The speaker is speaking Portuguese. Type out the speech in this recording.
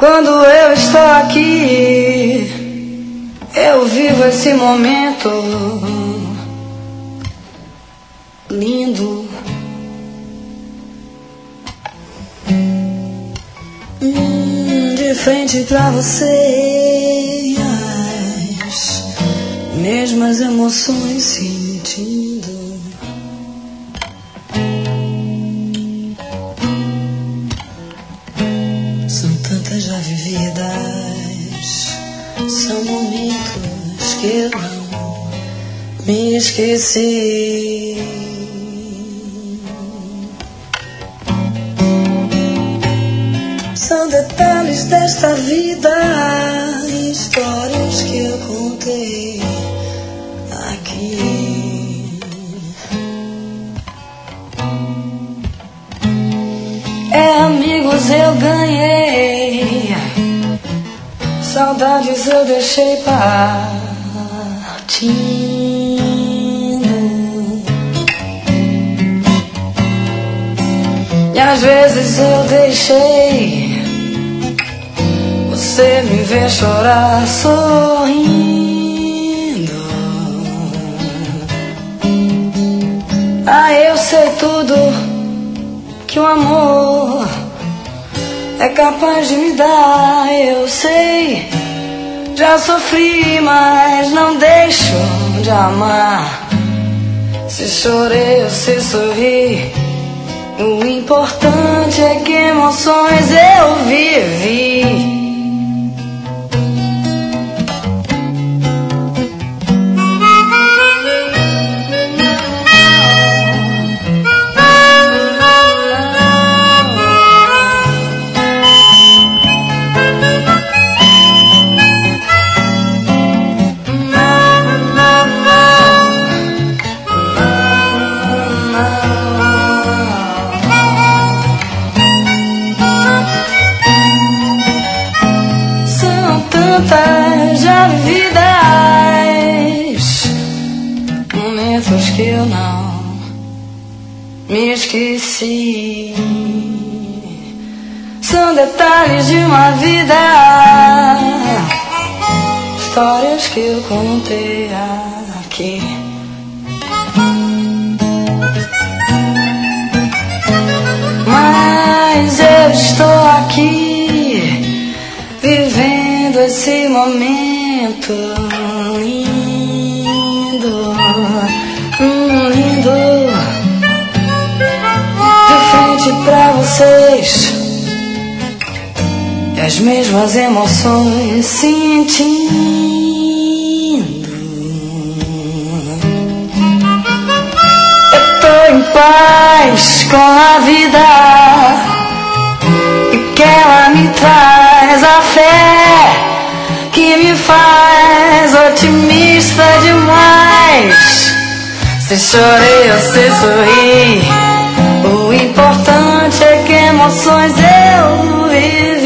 Quando eu estou aqui, eu vivo esse momento lindo. De frente pra você, as mesmas emoções sentindo. São tantas já vividas, são momentos que eu não me esqueci. São detalhes desta vida, histórias que eu contei aqui. Amigos eu ganhei, saudades eu deixei partindo. E às vezes eu deixei você me ver chorar sorrindo. Eu sei tudo que o amor é capaz de me dar. Eu sei, já sofri, mas não deixo de amar. Se chorei ou se sorri, o importante é que emoções eu vivi. Tantas já vividas, momentos que eu não me esqueci. São detalhes de uma vida, histórias que eu contei aqui. Mas eu estou aqui, vivendo esse momento lindo, lindo. De frente pra vocês, e as mesmas emoções sentindo. Eu tô em paz com a vida, e que ela me traz a fé que me faz otimista demais. Se chorei ou se sorri, o importante é que emoções eu vivi.